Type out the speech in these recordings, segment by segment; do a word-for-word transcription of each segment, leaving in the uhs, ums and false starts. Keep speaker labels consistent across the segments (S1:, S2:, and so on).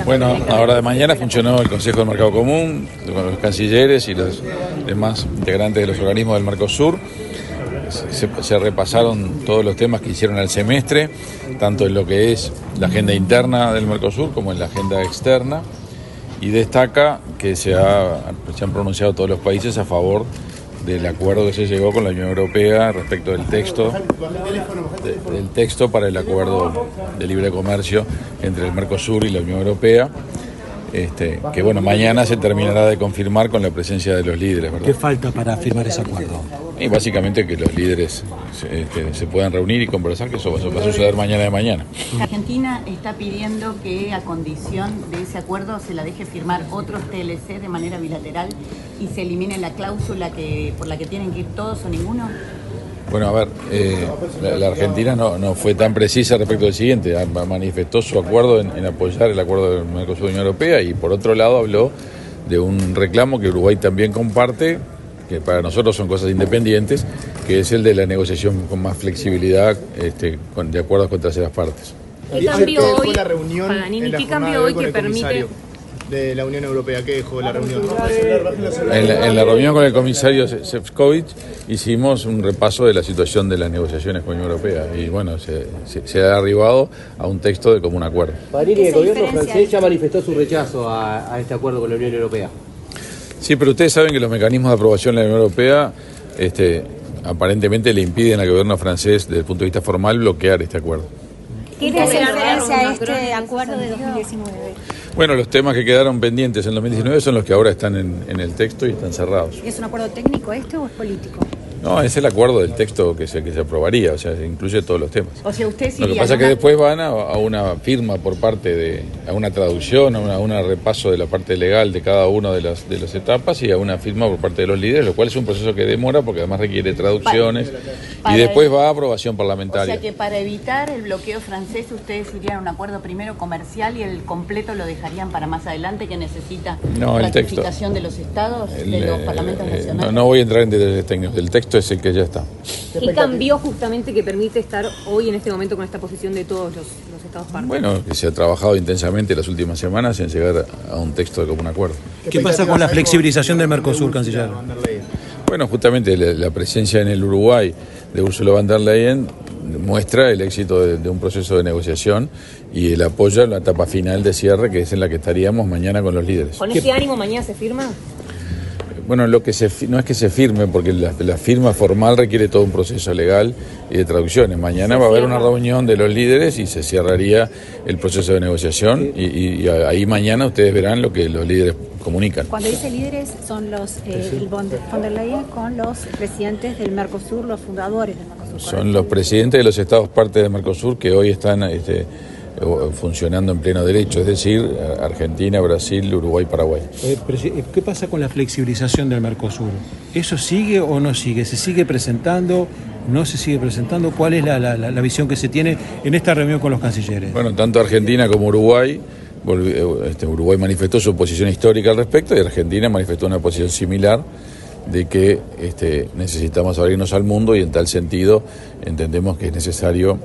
S1: Bueno, ahora de mañana funcionó el Consejo del Mercado Común, con los cancilleres y los demás integrantes de los organismos del Mercosur. Se, se repasaron todos los temas que hicieron al semestre, tanto en lo que es la agenda interna del Mercosur como en la agenda externa, y destaca que se, ha, se han pronunciado todos los países a favor del acuerdo que se llegó con la Unión Europea respecto del texto de, del texto para el acuerdo de libre comercio entre el Mercosur y la Unión Europea, este, que bueno, mañana se terminará de confirmar con la presencia de los líderes, ¿verdad?
S2: ¿Qué falta para firmar ese acuerdo?
S1: Y básicamente que los líderes este, se puedan reunir y conversar, que eso va a suceder mañana de mañana.
S3: Argentina está pidiendo que a condición de ese acuerdo se la deje firmar otros T L C de manera bilateral y se elimine la cláusula que por la que tienen que ir todos o ninguno.
S1: Bueno, a ver, eh, la, la Argentina no, no fue tan precisa respecto del siguiente, manifestó su acuerdo en, en apoyar el acuerdo del Mercosur y Unión Europea, y por otro lado habló de un reclamo que Uruguay también comparte, que para nosotros son cosas independientes, que es el de la negociación con más flexibilidad este, con, de acuerdos con terceras partes.
S4: ¿Qué cambió hoy,
S5: la reunión
S4: Paganini, ¿qué cambió hoy que permite...?
S5: De la Unión Europea, ¿qué dejó la reunión?
S1: En la, en la reunión con el comisario Šefčovič hicimos un repaso de la situación de las negociaciones con la Unión Europea y bueno, se, se, se ha arribado a un texto de común acuerdo.
S6: Paganini, el gobierno francés ya manifestó su rechazo a, a este acuerdo con la Unión Europea.
S1: Sí, pero ustedes saben que los mecanismos de aprobación de la Unión Europea este, aparentemente le impiden al gobierno francés, desde el punto de vista formal, bloquear este acuerdo.
S7: ¿Qué hace referencia a este acuerdo de dos mil diecinueve?
S1: Bueno, los temas que quedaron pendientes en dos mil diecinueve son los que ahora están en, en el texto y están cerrados.
S7: ¿Es un acuerdo técnico este o es político?
S1: No, es el acuerdo del texto que se, que se aprobaría, o sea, incluye todos los temas.
S3: O sea, usted
S1: Lo que pasa es que después van a, a una firma por parte de, a una traducción, a una, una repaso de la parte legal de cada una de las, de las etapas y a una firma por parte de los líderes, lo cual es un proceso que demora porque además requiere traducciones para, y después va a aprobación parlamentaria.
S3: O sea que para evitar el bloqueo francés ustedes irían a un acuerdo primero comercial y el completo lo dejarían para más adelante, que necesita
S1: no,
S3: ratificación de los estados,
S1: el,
S3: de los parlamentos
S1: eh,
S3: nacionales.
S1: No, no voy a entrar en detalles técnicos, el texto es el que ya está.
S4: ¿Qué cambió justamente que permite estar hoy en este momento con esta posición de todos los, los estados partes?
S1: Bueno, que se ha trabajado intensamente las últimas semanas en llegar a un texto de común acuerdo.
S2: ¿Qué pasa con la flexibilización del Mercosur, canciller?
S1: Bueno, justamente la, la presencia en el Uruguay de Ursula von der Leyen muestra el éxito de, de un proceso de negociación y el apoyo en la etapa final de cierre, que es en la que estaríamos mañana con los líderes.
S4: ¿Con ese ánimo mañana se firma?
S1: Bueno, lo que se, no es que se firme, porque la, la firma formal requiere todo un proceso legal y de traducciones. Mañana va a haber una reunión de los líderes y se cerraría el proceso de negociación y, y, y ahí mañana ustedes verán lo que los líderes comunican.
S7: Cuando dice líderes son los eh, el von der Leyen con los presidentes del Mercosur, los fundadores del Mercosur.
S1: Son los presidentes de los estados partes del Mercosur que hoy están este, funcionando en pleno derecho, es decir, Argentina, Brasil, Uruguay, Paraguay.
S2: ¿Qué pasa con la flexibilización del Mercosur? ¿Eso sigue o no sigue? ¿Se sigue presentando? ¿No se sigue presentando? ¿Cuál es la, la, la visión que se tiene en esta reunión con los cancilleres?
S1: Bueno, tanto Argentina como Uruguay, este, Uruguay manifestó su posición histórica al respecto y Argentina manifestó una posición similar de que este, necesitamos abrirnos al mundo y en tal sentido entendemos que es necesario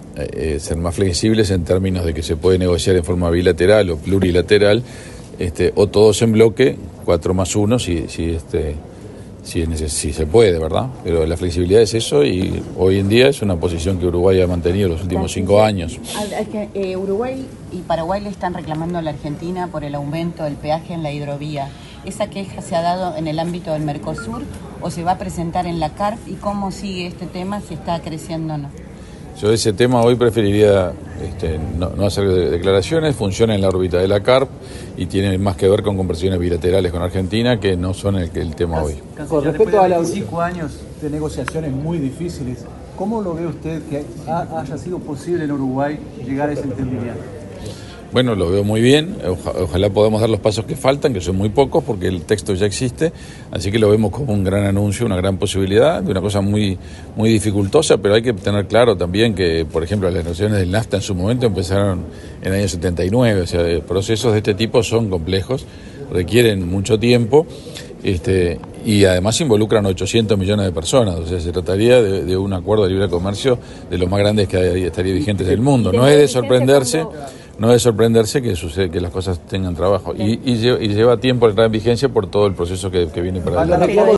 S1: Eh, ser más flexibles en términos de que se puede negociar en forma bilateral o plurilateral, este, o todos en bloque, cuatro más uno, si, si, este, si, es neces- si se puede, ¿verdad? Pero la flexibilidad es eso y hoy en día es una posición que Uruguay ha mantenido los últimos cinco años.
S3: Es que eh, Uruguay y Paraguay le están reclamando a la Argentina por el aumento del peaje en la hidrovía. ¿Esa queja se ha dado en el ámbito del Mercosur o se va a presentar en la C A R F? ¿Y cómo sigue este tema, si está creciendo o no?
S1: Yo ese tema hoy preferiría este, no, no hacer declaraciones, funciona en la órbita de la C A R P y tiene más que ver con conversaciones bilaterales con Argentina que no son el, el tema hoy.
S2: Con respecto a los cinco años de negociaciones muy difíciles, ¿cómo lo ve usted que ha, haya sido posible en Uruguay llegar a ese entendimiento?
S1: Bueno, lo veo muy bien, Oja, ojalá podamos dar los pasos que faltan, que son muy pocos porque el texto ya existe, así que lo vemos como un gran anuncio, una gran posibilidad, de una cosa muy, muy dificultosa, pero hay que tener claro también que, por ejemplo, las negociaciones del NAFTA en su momento empezaron en el año setenta y nueve, o sea, procesos de este tipo son complejos, requieren mucho tiempo, este, y además involucran ochocientos millones de personas, o sea, se trataría de, de un acuerdo de libre comercio de los más grandes que hay, estaría vigentes del mundo. No es de sorprenderse no es sorprenderse que sucede que las cosas tengan trabajo. Y, y, lleva, y lleva tiempo entrar en vigencia por todo el proceso que, que viene para adelante.